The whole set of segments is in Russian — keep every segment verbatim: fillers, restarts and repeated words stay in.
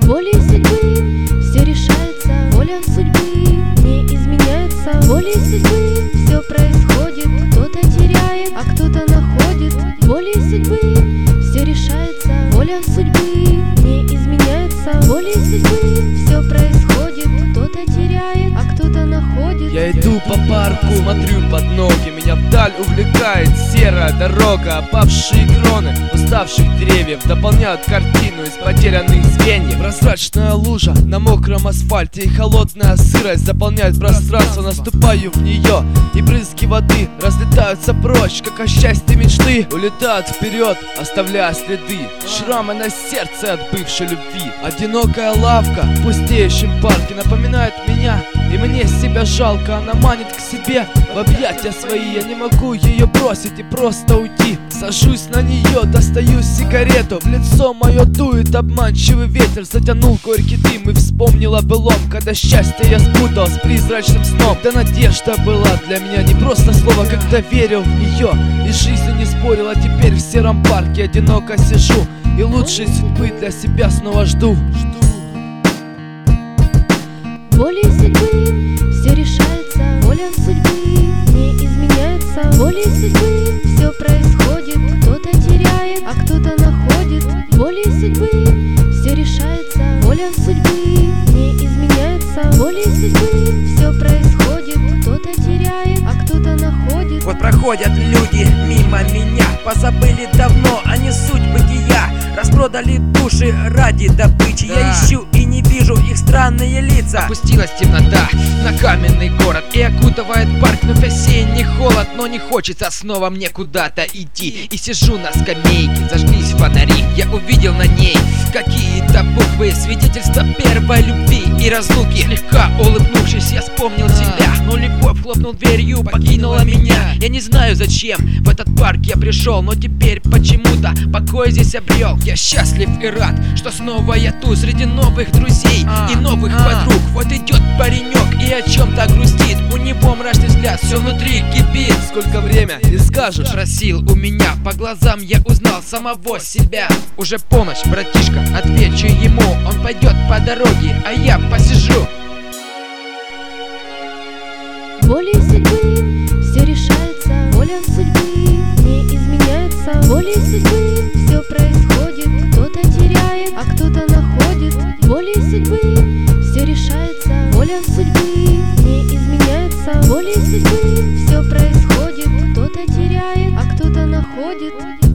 Волей судьбы все решается, воля судьбы не изменяется. Волей судьбы все происходит, кто-то теряет, а кто-то находит. Волей судьбы все решается, воля судьбы не изменяется. Волей судьбы все происходит, кто-то теряет, а кто-то находит. Я иду по парку, смотрю под ноги, меня вдаль увлекает серая дорога. Опавшие кроны уставших деревьев дополняют картину из потерянных звеньев. Прозрачная лужа на мокром асфальте и холодная сырость заполняет пространство. Наступаю в нее, и брызги воды разлетаются прочь, как о счастье мечты улетают вперед, оставляя следы, шрамы на сердце от бывшей любви. Одинокая лавка в пустеющем парке напоминает меня, и мне себя жалко. Она манит к себе в объятия свои, я не могу ее бросить и просто уйти. Сажусь на нее, достаю сигарету, в лицо мое дует обманчивый ветер. Затянул горький дым и вспомнил о былом, когда счастье я спутал с призрачным сном. Да надежда была для меня не просто слово, когда верил в нее и жизнью не спорил. А теперь в сером парке одиноко сижу и лучшей судьбы для себя снова жду. Волей судьбы все решается, воля судьбы не изменяется. Волей судьбы все происходит, кто-то теряет, а кто-то находит. Волей судьбы все решается, воля судьбы не изменяется. Волей судьбы все происходит, кто-то теряет, а кто-то находит. Вот проходят люди мимо меня, позабыли давно они суть бытия. Распродали души ради добычи, да. Я ищу и не вижу их странные лица. Опустилась темнота на каменный город и окутывает парк вновь осенний холод. Но не хочется снова мне куда-то идти. И сижу на скамейке, зажглись фонари. Я увидел на ней какие-то буквы, свидетельство первой любви и разлуки. Слегка улыбнувшись, я вспомнил себя, но любовь хлопнул дверью, покинула меня. Я не знаю зачем в этот парк я пришел, но теперь почему-то покой здесь обрел. Я счастлив и рад, что снова я тут среди новых друзей и новых подруг. Вот идет паренек и о чем-то грустит, у него мрачный взгляд, все внутри кипит. Сколько время, не скажешь? Спросил у меня, по глазам я узнал самого себя. Уже полночь, братишка, отвечу ему, он пойдет по дороге, а я посижу. Волей судьбы все решается, воля судьбы не изменяется. Волей судьбы все происходит, кто-то теряет, а кто-то находит. Волей судьбы все решается, воля судьбы не изменяется. Волей судьбы все происходит, кто-то теряет, а кто-то находит.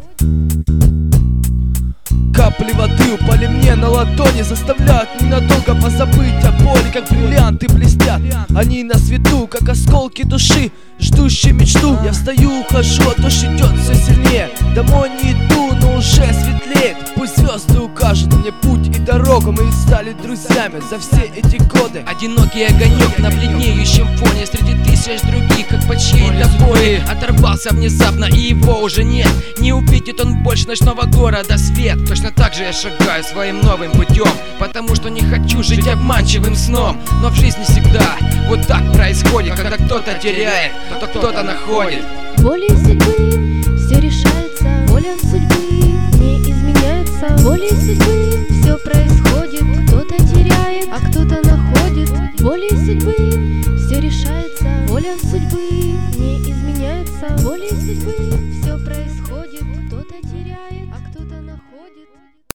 Капли воды упали мне на ладони, заставляют ненадолго позабыть о боли. Как бриллианты блестят они на свету, как осколки души, ждущие мечту. Я встаю, ухожу, а дождь идет все сильнее. Домой не иду, но уже светлеет. Пусть звезды укажут мне путь и дорогу. Мы стали друзьями за все эти годы. Одинокий огонек на бледнеющем фоне среди тысяч других, как по чьей-то боли. Оторвался внезапно, и его уже нет. Не увидит он больше ночного города свет. Точно так же я шагаю своим новым путем, потому что не хочу жить обманчивым сном. Но в жизни всегда вот так происходит, когда кто-то теряет, то кто-то находит. Волей судьбы все решается, воля судьбы не изменяется. Волей судьбы все происходит, кто-то теряет, а кто-то находит. Волей судьбы все решается, воля судьбы не изменяется. Волей судьбы